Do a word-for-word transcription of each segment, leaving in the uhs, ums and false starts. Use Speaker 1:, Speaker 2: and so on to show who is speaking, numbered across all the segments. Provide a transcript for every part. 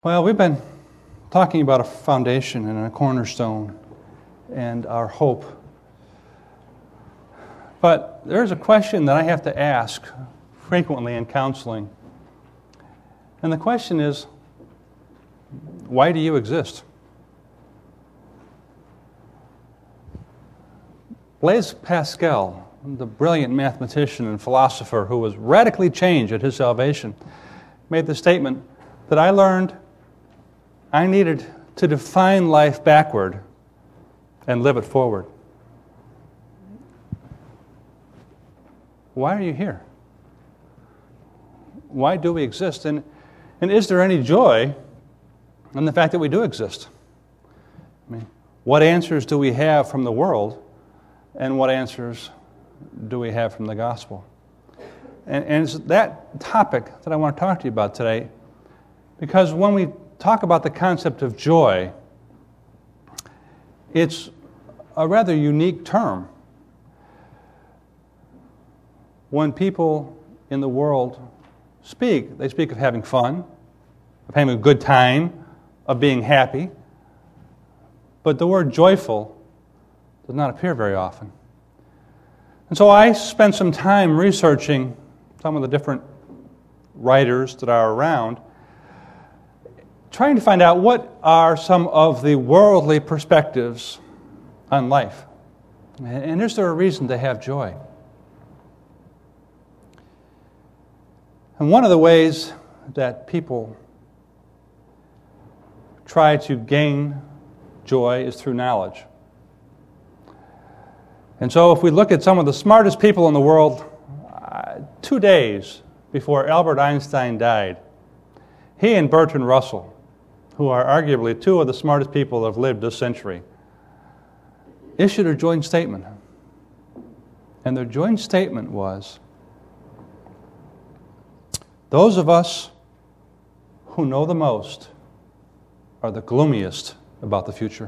Speaker 1: Well, we've been talking about a foundation and a cornerstone and our hope. But there's a question that I have to ask frequently in counseling. And the question is, why do you exist? Blaise Pascal, the brilliant mathematician and philosopher who was radically changed at his salvation, made the statement that I learned I needed to define life backward and live it forward. Why are you here? Why do we exist? And, and is there any joy in the fact that we do exist? I mean, what answers do we have from the world, and what answers do we have from the gospel? And, and it's that topic that I want to talk to you about today, because when we talk about the concept of joy, it's a rather unique term. When people in the world speak, they speak of having fun, of having a good time, of being happy, but the word joyful does not appear very often. And so I spent some time researching some of the different writers that are around, trying to find out what are some of the worldly perspectives on life. And is there a reason to have joy? And one of the ways that people try to gain joy is through knowledge. And so if we look at some of the smartest people in the world, uh, two days before Albert Einstein died, he and Bertrand Russell, who are arguably two of the smartest people that have lived this century, issued a joint statement. And their joint statement was, those of us who know the most are the gloomiest about the future.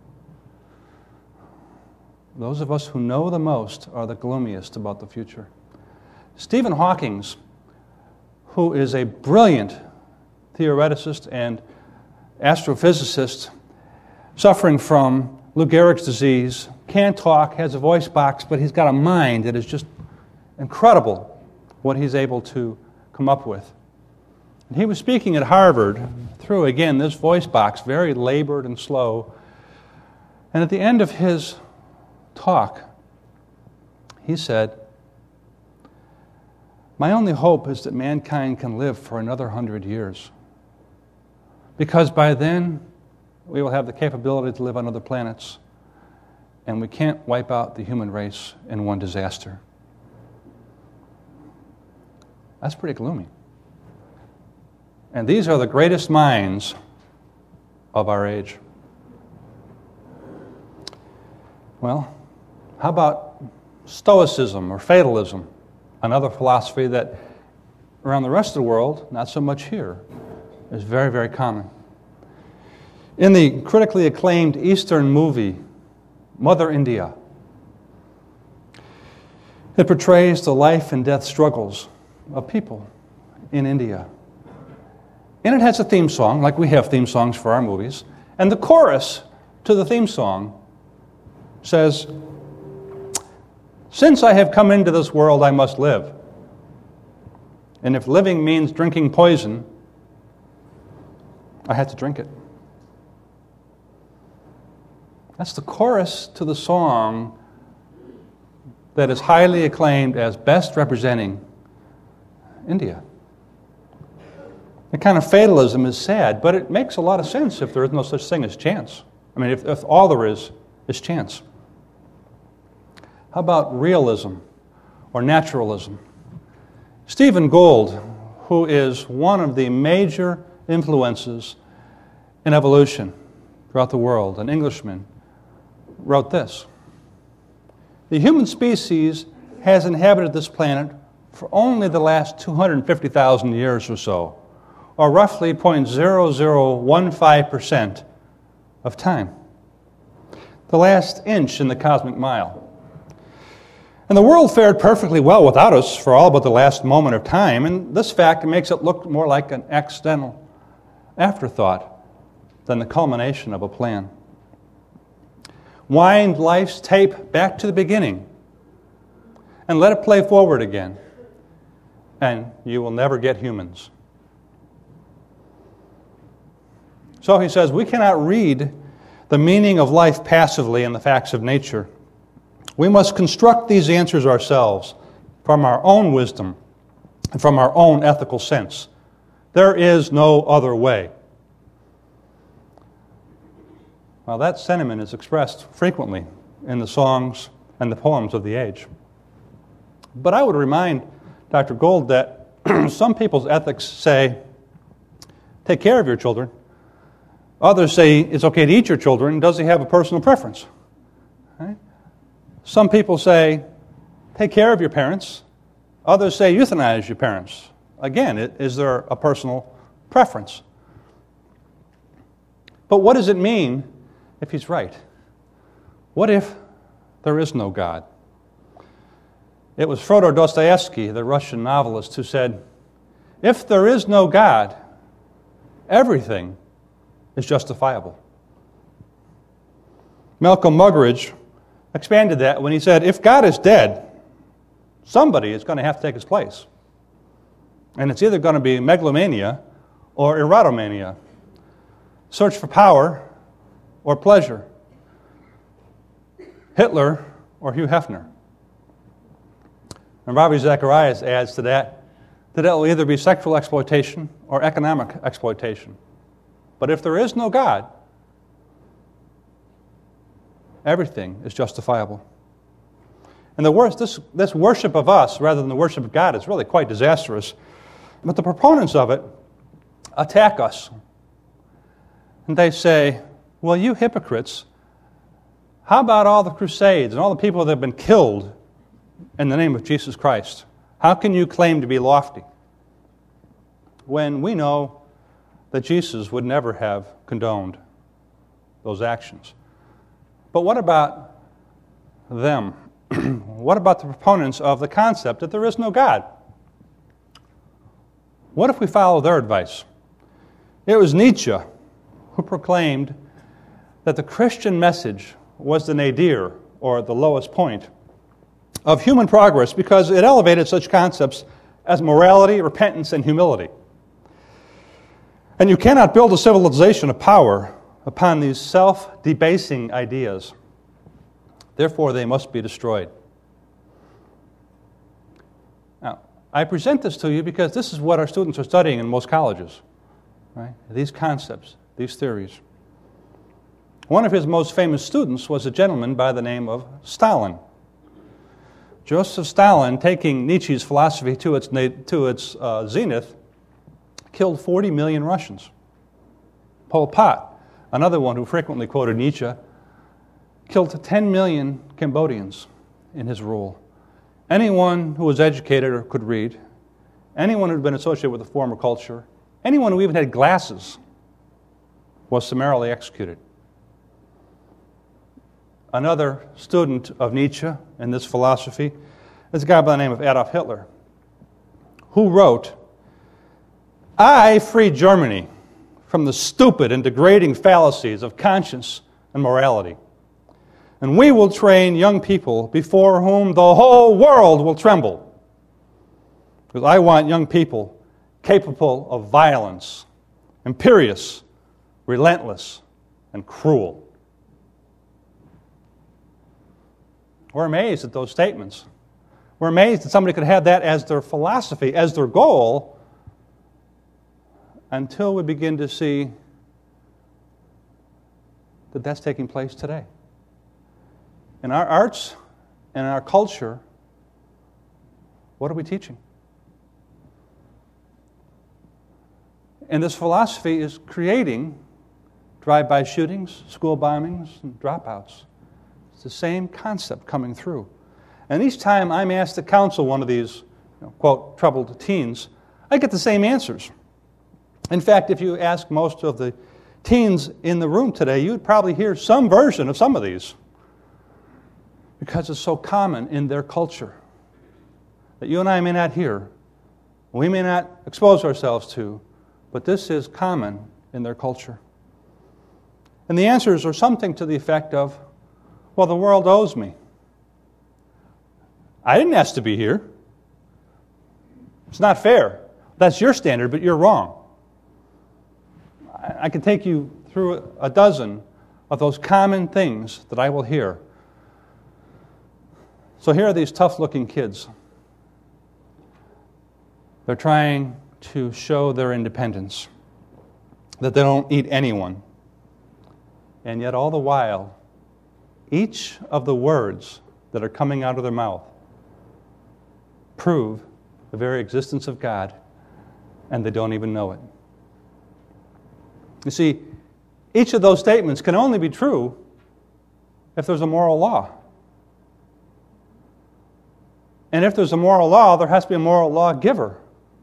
Speaker 1: Those of us who know the most are the gloomiest about the future. Stephen Hawking, who is a brilliant theoreticist and astrophysicist suffering from Lou Gehrig's disease, can't talk, has a voice box, but he's got a mind that is just incredible what he's able to come up with. And he was speaking at Harvard through, again, this voice box, very labored and slow. And at the end of his talk, he said, my only hope is that mankind can live for another hundred years. Because by then, we will have the capability to live on other planets, and we can't wipe out the human race in one disaster. That's pretty gloomy. And these are the greatest minds of our age. Well, how about Stoicism or fatalism, another philosophy that around the rest of the world, not so much here, is very, very common. In the critically acclaimed Eastern movie, Mother India, it portrays the life and death struggles of people in India. And it has a theme song, like we have theme songs for our movies. And the chorus to the theme song says, since I have come into this world, I must live. And if living means drinking poison, I had to drink it. That's the chorus to the song that is highly acclaimed as best representing India. The kind of fatalism is sad, but it makes a lot of sense if there is no such thing as chance. I mean, if, if all there is is chance. How about realism or naturalism? Stephen Gould, who is one of the major influences in evolution throughout the world, an Englishman, wrote this. The human species has inhabited this planet for only the last two hundred fifty thousand years or so, or roughly zero point zero zero one five percent of time. The last inch in the cosmic mile. And the world fared perfectly well without us for all but the last moment of time, and this fact makes it look more like an accidental afterthought than the culmination of a plan. Wind life's tape back to the beginning and let it play forward again, and you will never get humans. So he says, we cannot read the meaning of life passively in the facts of nature. We must construct these answers ourselves from our own wisdom and from our own ethical sense. There is no other way. Well, that sentiment is expressed frequently in the songs and the poems of the age. But I would remind Doctor Gold that some people's ethics say, take care of your children. Others say it's okay to eat your children. Does he have a personal preference? Right? Some people say, take care of your parents. Others say, euthanize your parents. Again, is there a personal preference? But what does it mean if he's right? What if there is no God? It was Fyodor Dostoevsky, the Russian novelist, who said, if there is no God, everything is justifiable. Malcolm Muggeridge expanded that when he said, if God is dead, somebody is going to have to take his place. And it's either going to be megalomania or erotomania, search for power or pleasure, Hitler or Hugh Hefner. And Ravi Zacharias adds to that that it will either be sexual exploitation or economic exploitation. But if there is no God, everything is justifiable. And the worst, this, this worship of us rather than the worship of God is really quite disastrous. But the proponents of it attack us. And they say, well, you hypocrites, how about all the crusades and all the people that have been killed in the name of Jesus Christ? How can you claim to be lofty when we know that Jesus would never have condoned those actions? But what about them? What about the proponents of the concept that there is no God? What if we follow their advice? It was Nietzsche who proclaimed that the Christian message was the nadir, or the lowest point, of human progress because it elevated such concepts as morality, repentance, and humility. And you cannot build a civilization of power upon these self-debasing ideas. Therefore, they must be destroyed. Now, I present this to you because this is what our students are studying in most colleges, right? These concepts, these theories. One of his most famous students was a gentleman by the name of Stalin. Joseph Stalin, taking Nietzsche's philosophy to its, to its uh, zenith, killed forty million Russians. Pol Pot, another one who frequently quoted Nietzsche, killed ten million Cambodians in his rule. Anyone who was educated or could read, anyone who had been associated with the former culture, anyone who even had glasses was summarily executed. Another student of Nietzsche and this philosophy is a guy by the name of Adolf Hitler, who wrote, I freed Germany from the stupid and degrading fallacies of conscience and morality. And we will train young people before whom the whole world will tremble. Because I want young people capable of violence, imperious, relentless, and cruel. We're amazed at those statements. We're amazed that somebody could have that as their philosophy, as their goal, until we begin to see that that's taking place today. In our arts and in our culture, what are we teaching? And this philosophy is creating drive-by shootings, school bombings, and dropouts. It's the same concept coming through. And each time I'm asked to counsel one of these, you know, quote, troubled teens, I get the same answers. In fact, if you ask most of the teens in the room today, you would probably hear some version of some of these, because it's so common in their culture that you and I may not hear, we may not expose ourselves to, but this is common in their culture. And the answers are something to the effect of, well, the world owes me. I didn't ask to be here. It's not fair. That's your standard, but you're wrong. I can take you through a dozen of those common things that I will hear. So here are these tough-looking kids. They're trying to show their independence, that they don't eat anyone. And yet all the while, each of the words that are coming out of their mouth prove the very existence of God, and they don't even know it. You see, each of those statements can only be true if there's a moral law. And if there's a moral law, there has to be a moral lawgiver.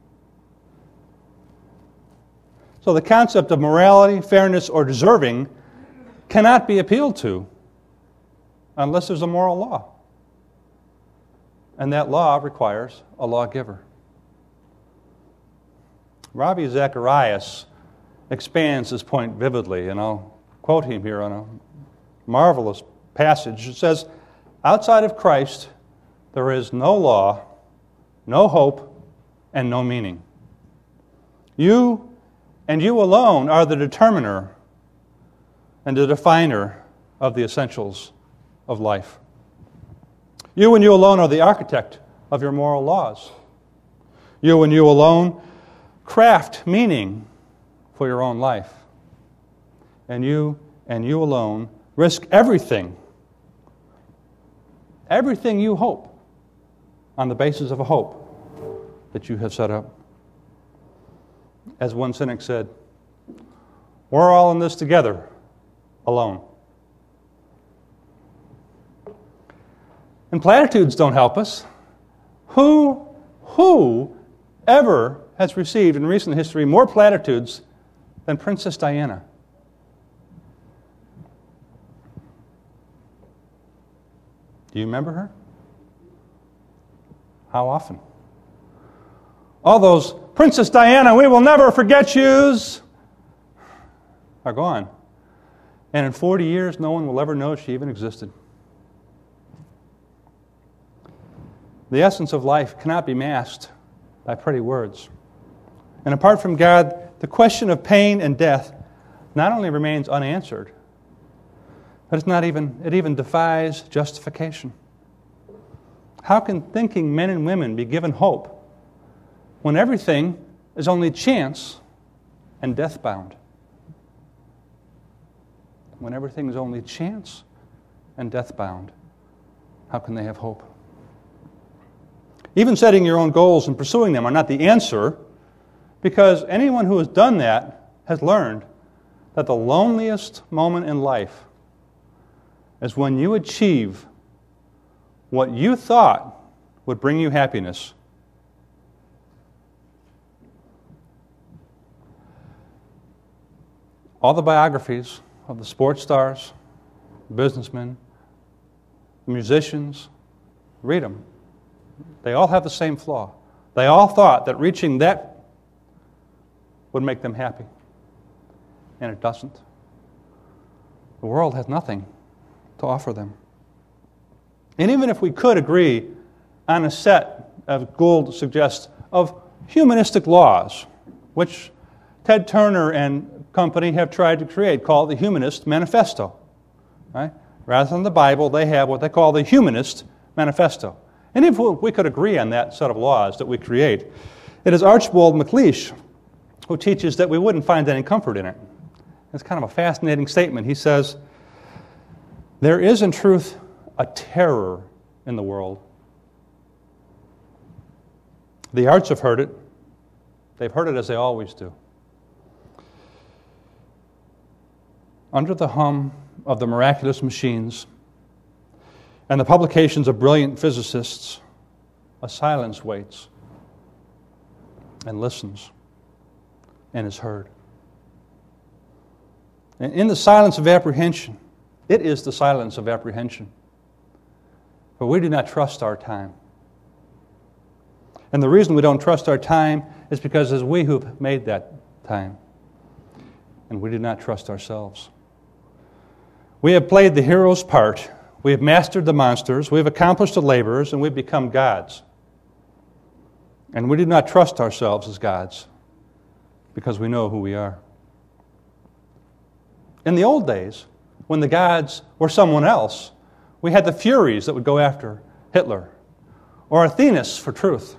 Speaker 1: So the concept of morality, fairness, or deserving cannot be appealed to unless there's a moral law. And that law requires a lawgiver. Ravi Zacharias expands this point vividly, and I'll quote him here on a marvelous passage. It says, outside of Christ, there is no law, no hope, and no meaning. You and you alone are the determiner and the definer of the essentials of life. You and you alone are the architect of your moral laws. You and you alone craft meaning for your own life. And you and you alone risk everything, everything you hope, on the basis of a hope that you have set up. As one cynic said, we're all in this together, alone. And platitudes don't help us. Who, who ever has received in recent history more platitudes than Princess Diana? Do you remember her? How often? All those Princess Diana, we will never forget yous are gone. And in forty years, no one will ever know she even existed. The essence of life cannot be masked by pretty words. And apart from God, the question of pain and death not only remains unanswered, but it's not even, it even defies justification. How can thinking men and women be given hope when everything is only chance and death-bound? When everything is only chance and death-bound, how can they have hope? Even setting your own goals and pursuing them are not the answer, because anyone who has done that has learned that the loneliest moment in life is when you achieve what you thought would bring you happiness. All the biographies of the sports stars, businessmen, musicians, read them. They all have the same flaw. They all thought that reaching that would make them happy. And it doesn't. The world has nothing to offer them. And even if we could agree on a set, as Gould suggests, of humanistic laws, which Ted Turner and company have tried to create, called the Humanist Manifesto. Right? Rather than the Bible, they have what they call the Humanist Manifesto. And if we could agree on that set of laws that we create, it is Archibald MacLeish who teaches that we wouldn't find any comfort in it. It's kind of a fascinating statement. He says, there is in truth a terror in the world. The arts have heard it. They've heard it as they always do. Under the hum of the miraculous machines and the publications of brilliant physicists, a silence waits and listens and is heard. And in the silence of apprehension, it is the silence of apprehension. For we do not trust our time. And the reason we don't trust our time is because it's we who've made that time. and we do not trust ourselves. We have played the hero's part. We have mastered the monsters. We have accomplished the labors, and we've become gods. And we do not trust ourselves as gods because we know who we are. In the old days, when the gods were someone else, we had the Furies that would go after Hitler, or Athenas for truth.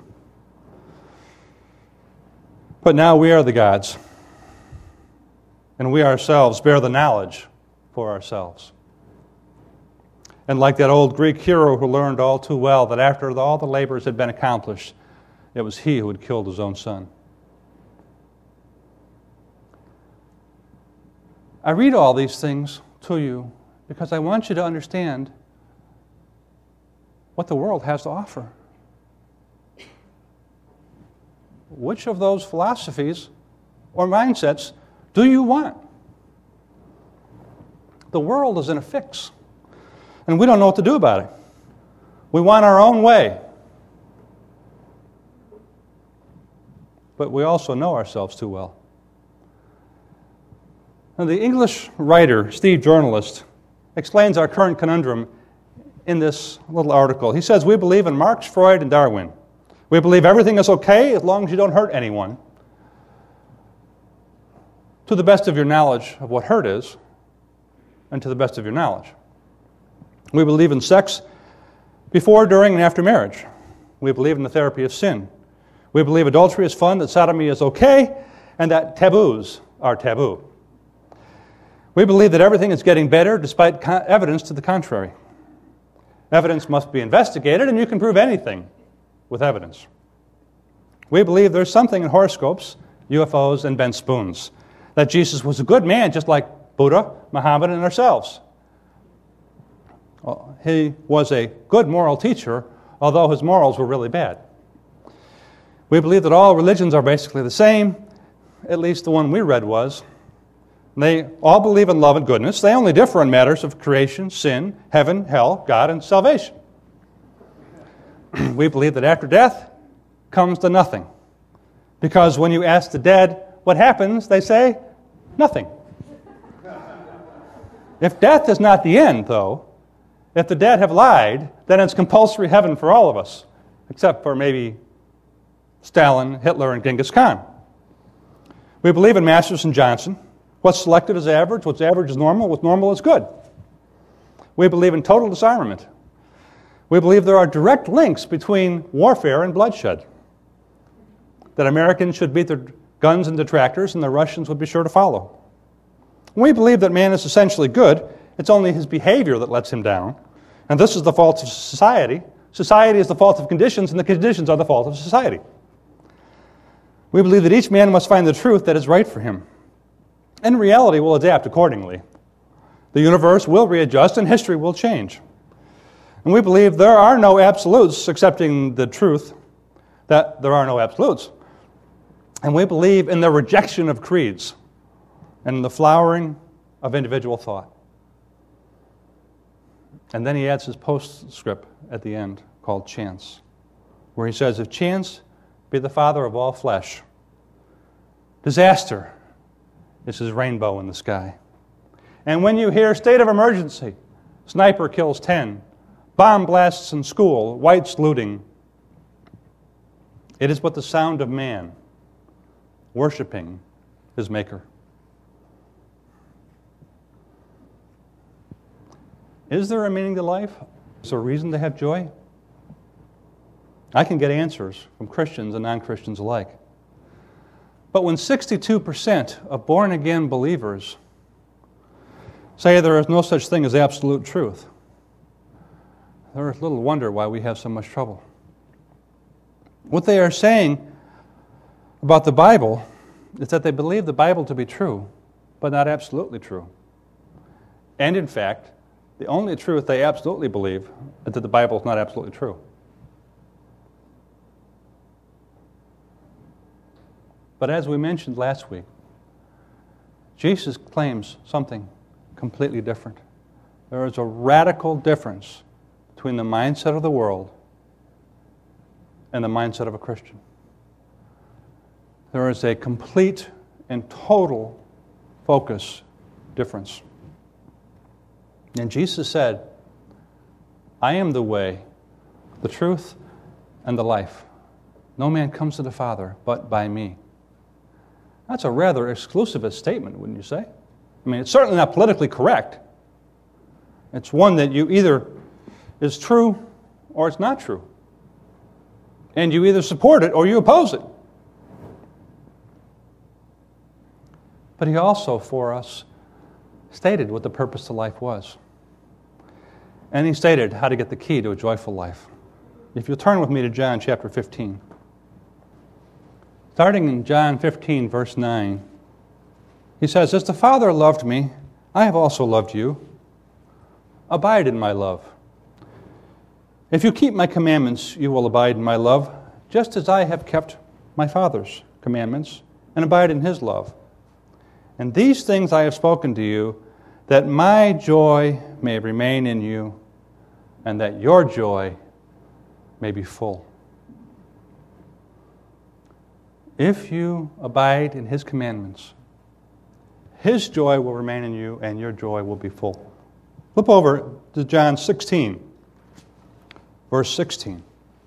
Speaker 1: But now we are the gods, and we ourselves bear the knowledge for ourselves. And like that old Greek hero who learned all too well that after all the labors had been accomplished, it was he who had killed his own son. I read all these things to you because I want you to understand what the world has to offer. Which of those philosophies or mindsets do you want? The world is in a fix, and we don't know what to do about it. We want our own way. But we also know ourselves too well. Now, the English writer, Steve Journalist, explains our current conundrum in this little article. He says, we believe in Marx, Freud, and Darwin. We believe everything is okay as long as you don't hurt anyone. To the best of your knowledge of what hurt is, and to the best of your knowledge. We believe in sex before, during, and after marriage. We believe in the therapy of sin. We believe adultery is fun, that sodomy is okay, and that taboos are taboo. We believe that everything is getting better despite co- evidence to the contrary. Evidence must be investigated, and you can prove anything with evidence. We believe there's something in horoscopes, U F Os, and bent spoons. That Jesus was a good man, just like Buddha, Muhammad, and ourselves. Well, he was a good moral teacher, although his morals were really bad. We believe that all religions are basically the same, at least the one we read was. They all believe in love and goodness. They only differ in matters of creation, sin, heaven, hell, God, and salvation. We believe that after death comes the nothing. Because when you ask the dead what happens, they say, nothing. If death is not the end, though, if the dead have lied, then it's compulsory heaven for all of us, except for maybe Stalin, Hitler, and Genghis Khan. We believe in Masters and Johnson. What's selected is average, what's average is normal, what's normal is good. We believe in total disarmament. We believe there are direct links between warfare and bloodshed. That Americans should beat their guns into tractors and the Russians would be sure to follow. We believe that man is essentially good. It's only his behavior that lets him down. And this is the fault of society. Society is the fault of conditions, and the conditions are the fault of society. We believe that each man must find the truth that is right for him. And reality will adapt accordingly. The universe will readjust, and history will change. And we believe there are no absolutes, accepting the truth that there are no absolutes. And we believe in the rejection of creeds and in the flowering of individual thought. And then he adds his postscript at the end called chance, where he says, if chance be the father of all flesh, disaster is his rainbow in the sky. And when you hear state of emergency, sniper kills ten, bomb blasts in school, whites looting, it is but the sound of man worshiping his maker. Is there a meaning to life? Is there a reason to have joy? I can get answers from Christians and non-Christians alike. But when sixty-two percent of born-again believers say there is no such thing as absolute truth, there is little wonder why we have so much trouble. What they are saying about the Bible is that they believe the Bible to be true, but not absolutely true. And in fact, the only truth they absolutely believe is that the Bible is not absolutely true. But as we mentioned last week, Jesus claims something completely different. There is a radical difference between the mindset of the world and the mindset of a Christian. There is a complete and total focus difference. And Jesus said, I am the way, the truth, and the life. No man comes to the Father but by me. That's a rather exclusivist statement, wouldn't you say? I mean, it's certainly not politically correct. It's one that you either is true or it's not true. And you either support it or you oppose it. But he also, for us, stated what the purpose of life was. And he stated how to get the key to a joyful life. If you'll turn with me to John chapter fifteen. Starting in John fifteen, verse nine, he says, As the Father loved me, I have also loved you. Abide in my love. If you keep my commandments, you will abide in my love, just as I have kept my Father's commandments and abide in his love. And these things I have spoken to you, that my joy may remain in you, and that your joy may be full. If you abide in his commandments, his joy will remain in you, and your joy will be full. Flip over to John sixteen, verse sixteen.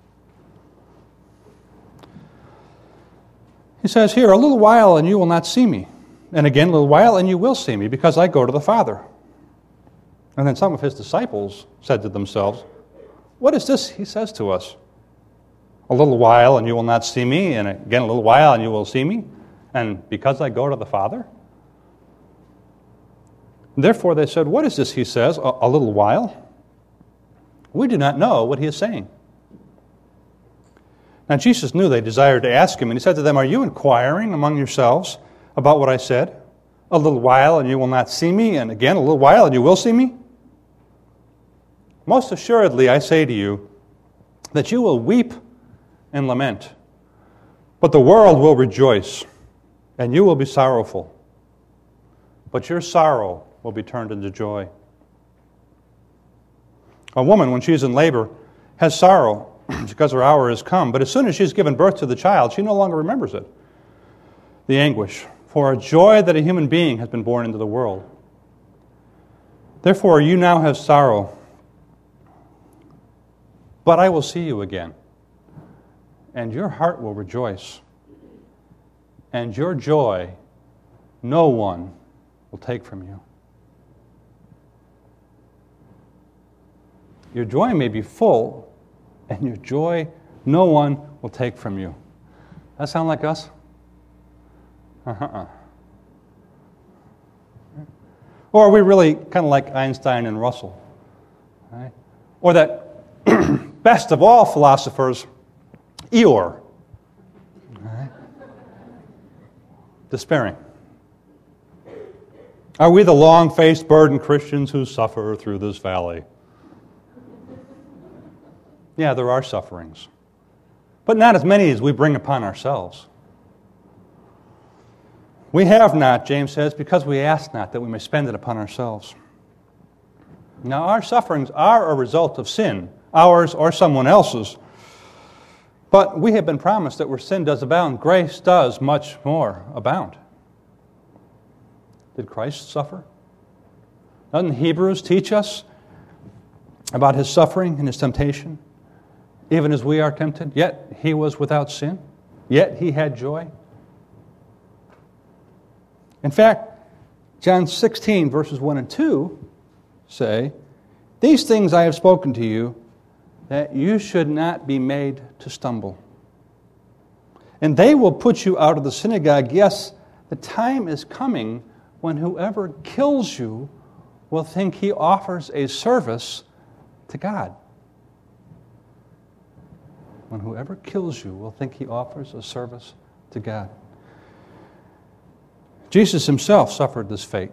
Speaker 1: He says here, A little while and you will not see me. And again, a little while and you will see me, because I go to the Father. And then some of his disciples said to themselves, What is this he says to us? A little while and you will not see me, and again a little while and you will see me, and because I go to the Father? Therefore they said, What is this he says, a, a little while? We do not know what he is saying. Now Jesus knew they desired to ask him, and he said to them, Are you inquiring among yourselves about what I said? A little while and you will not see me, and again a little while and you will see me? Most assuredly I say to you that you will weep and lament, but the world will rejoice, and you will be sorrowful. But your sorrow will be turned into joy. A woman, when she is in labor, has sorrow because her hour has come, but as soon as she's given birth to the child, she no longer remembers it, the anguish, for a joy that a human being has been born into the world. Therefore you now have sorrow, but I will see you again, and your heart will rejoice, and your joy no one will take from you. Your joy may be full, and your joy no one will take from you. That sound like us? Uh-huh. Or are we really kind of like Einstein and Russell? Right? Or that best of all philosophers, Eeyore. Right? Despairing. Are we the long-faced burdened Christians who suffer through this valley? Yeah, there are sufferings, but not as many as we bring upon ourselves. We have not, James says, because we ask not, that we may spend it upon ourselves. Now, our sufferings are a result of sin, ours or someone else's. But we have been promised that where sin does abound, grace does much more abound. Did Christ suffer? Doesn't Hebrews teach us about his suffering and his temptation? Even as we are tempted, yet he was without sin, yet he had joy. In fact, John sixteen, verses one and two say, These things I have spoken to you, that you should not be made to stumble. And they will put you out of the synagogue. Yes, the time is coming when whoever kills you will think he offers a service to God. When whoever kills you will think he offers a service to God. Jesus himself suffered this fate,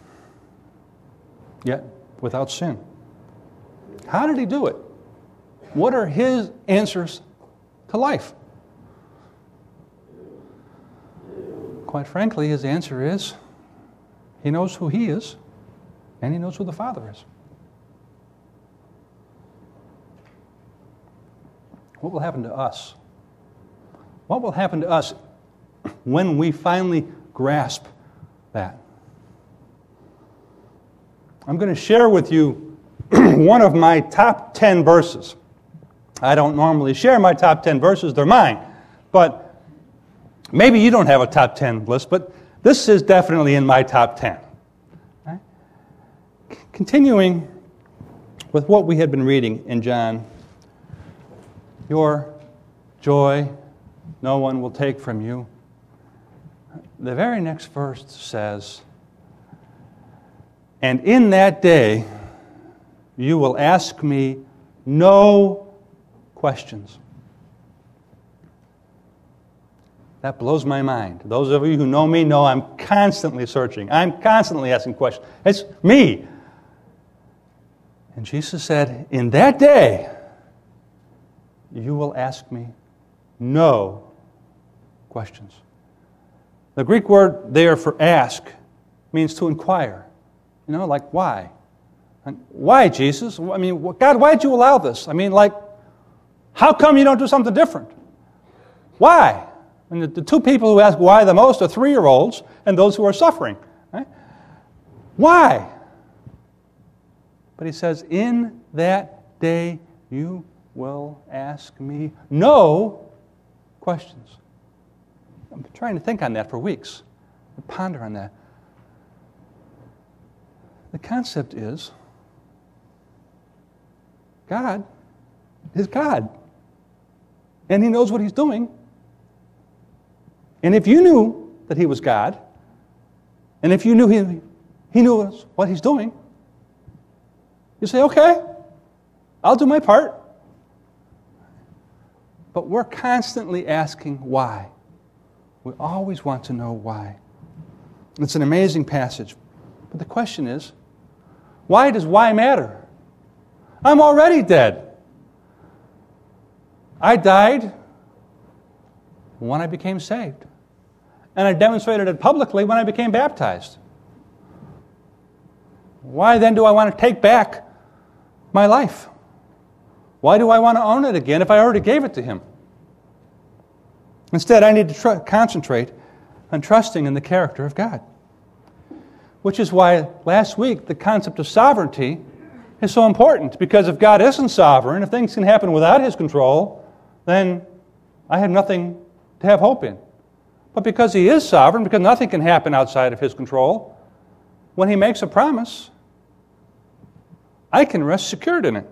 Speaker 1: yet without sin. How did he do it? What are his answers to life? Quite frankly, his answer is, he knows who he is, and he knows who the Father is. What will happen to us? What will happen to us when we finally grasp that? I'm going to share with you one of my top ten verses. I don't normally share my top ten verses, they're mine. But maybe you don't have a top ten list, but this is definitely in my top ten. Right? C- continuing with what we had been reading in John, your joy no one will take from you. The very next verse says, and in that day you will ask me no questions. That blows my mind. Those of you who know me know I'm constantly searching. I'm constantly asking questions. It's me. And Jesus said, in that day you will ask me no questions. The Greek word there for ask means to inquire. You know, like why? And why, Jesus? I mean, God, why did you allow this? I mean, like, how come you don't do something different? Why? And the, the two people who ask why the most are three-year-olds and those who are suffering. Right? Why? But he says, in that day you will ask me no questions. I'm trying to think on that for weeks, and ponder on that. The concept is, God is God. And He knows what He's doing. And if you knew that He was God, and if you knew He, he knew what He's doing, you say, okay, I'll do my part. But we're constantly asking why. We always want to know why. It's an amazing passage. But the question is, why does why matter? I'm already dead. I died when I became saved. And I demonstrated it publicly when I became baptized. Why then do I want to take back my life? Why do I want to own it again if I already gave it to Him? Instead, I need to tr- concentrate on trusting in the character of God. Which is why last week the concept of sovereignty is so important. Because if God isn't sovereign, if things can happen without His control, then I have nothing to have hope in. But because He is sovereign, because nothing can happen outside of His control, when He makes a promise, I can rest secured in it.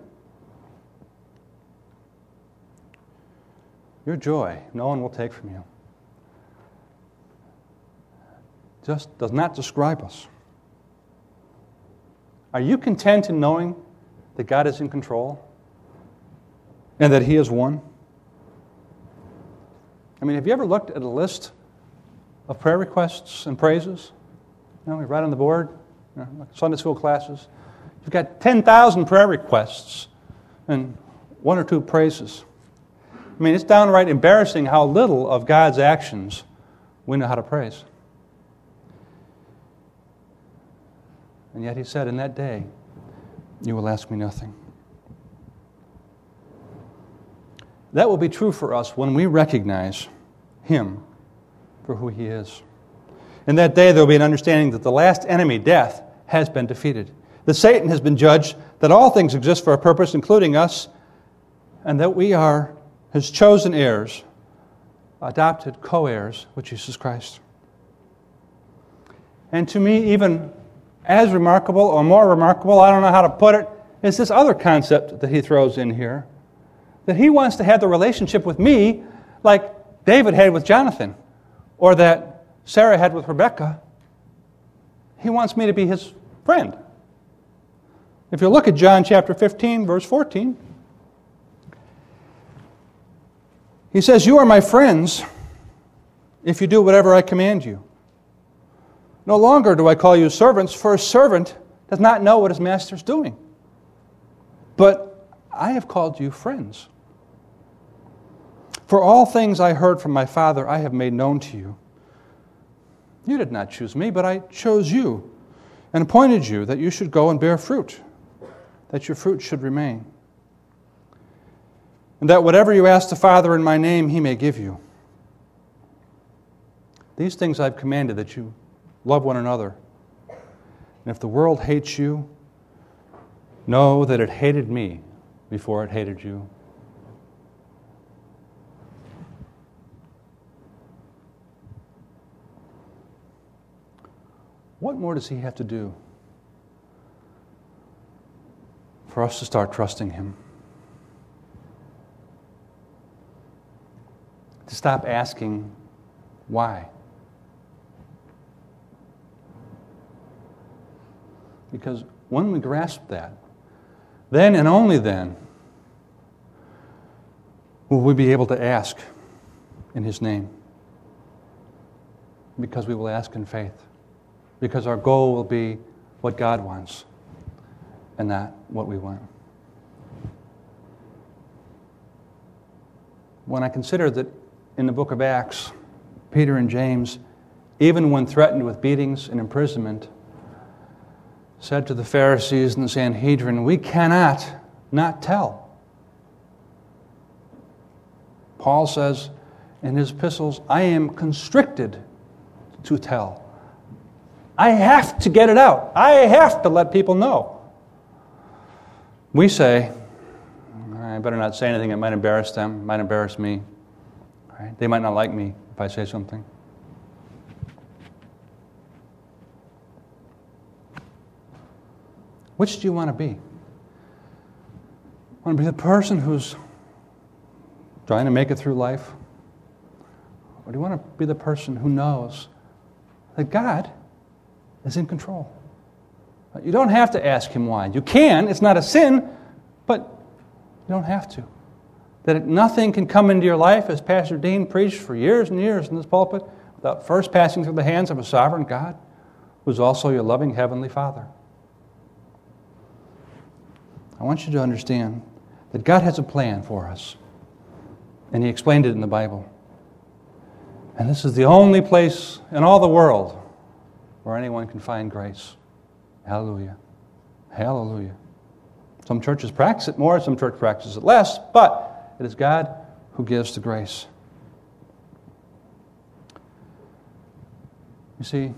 Speaker 1: Your joy, no one will take from you. Just does not describe us. Are you content in knowing that God is in control and that He has won? I mean, have you ever looked at a list of prayer requests and praises? You know, we write on the board, you know, like Sunday school classes. You've got ten thousand prayer requests and one or two praises. I mean, it's downright embarrassing how little of God's actions we know how to praise. And yet He said, in that day, you will ask me nothing. That will be true for us when we recognize Him for who He is. In that day, there will be an understanding that the last enemy, death, has been defeated. That Satan has been judged, that all things exist for a purpose, including us, and that we are His chosen heirs, adopted co-heirs with Jesus Christ. And to me, even as remarkable or more remarkable, I don't know how to put it, is this other concept that he throws in here. That He wants to have the relationship with me like David had with Jonathan, or that Sarah had with Rebekah. He wants me to be His friend. If you look at John chapter fifteen, verse fourteen, He says, you are my friends if you do whatever I command you. No longer do I call you servants, for a servant does not know what his master is doing. But I have called you friends. For all things I heard from my Father I have made known to you. You did not choose me, but I chose you and appointed you that you should go and bear fruit, that your fruit should remain, and that whatever you ask the Father in my name, He may give you. These things I've commanded, that you love one another. And if the world hates you, know that it hated me before it hated you. What more does he have to do for us to start trusting him? To stop asking why? Because when we grasp that, then and only then will we be able to ask in his name. Because we will ask in faith. Because our goal will be what God wants and not what we want. When I consider that in the book of Acts, Peter and James, even when threatened with beatings and imprisonment, said to the Pharisees and the Sanhedrin, we cannot not tell. Paul says in his epistles, I am constricted to tell. I have to get it out. I have to let people know. We say, I better not say anything that might embarrass them, might embarrass me. Right? They might not like me if I say something. Which do you want to be? Want to be the person who's trying to make it through life? Or do you want to be the person who knows that God is in control? You don't have to ask him why. You can, it's not a sin, but you don't have to. That nothing can come into your life, as Pastor Dean preached for years and years in this pulpit, without first passing through the hands of a sovereign God, who's also your loving Heavenly Father. I want you to understand that God has a plan for us, and he explained it in the Bible. And this is the only place in all the world where anyone can find grace. Hallelujah. Hallelujah. Some churches practice it more, some churches practice it less, but it is God who gives the grace. You see,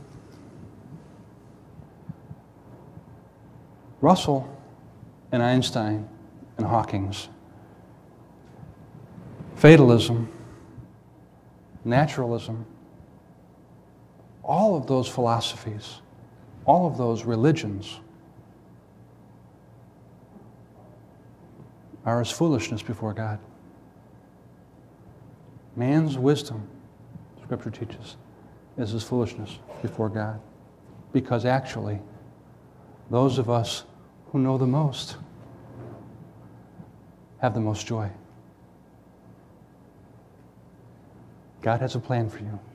Speaker 1: Russell and Einstein and Hawking's, fatalism, naturalism, all of those philosophies, all of those religions are as foolishness before God. Man's wisdom, Scripture teaches, is as foolishness before God. Because actually, those of us who know the most have the most joy. God has a plan for you.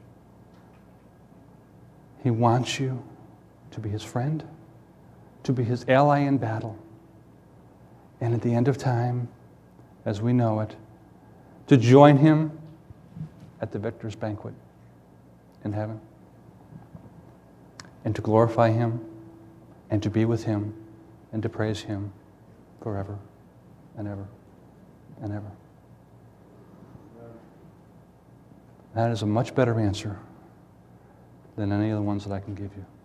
Speaker 1: He wants you to be his friend, to be his ally in battle, and at the end of time, as we know it, to join him at the victor's banquet in heaven, and to glorify him, and to be with him, and to praise him forever and ever and ever. That is a much better answer than any of the ones that I can give you.